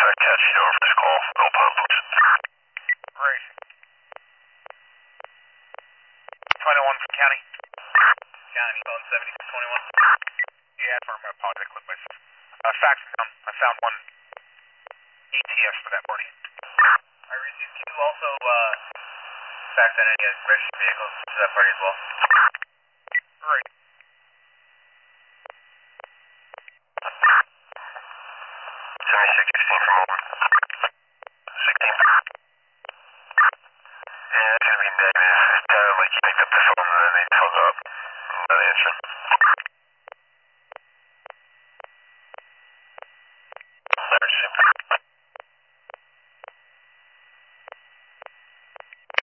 catch you over this call. No problem, please. Great. 21 from county. County, phone 7021. Yeah, from apologize, clip my fax down. I found one ATS for that morning. I received two also fax on any registered vehicles to that party as well. Great. Send me 616 from over. 16. Yeah, that's gonna be negative. It sounded like you picked up the phone and then they hung up. I'm not answering.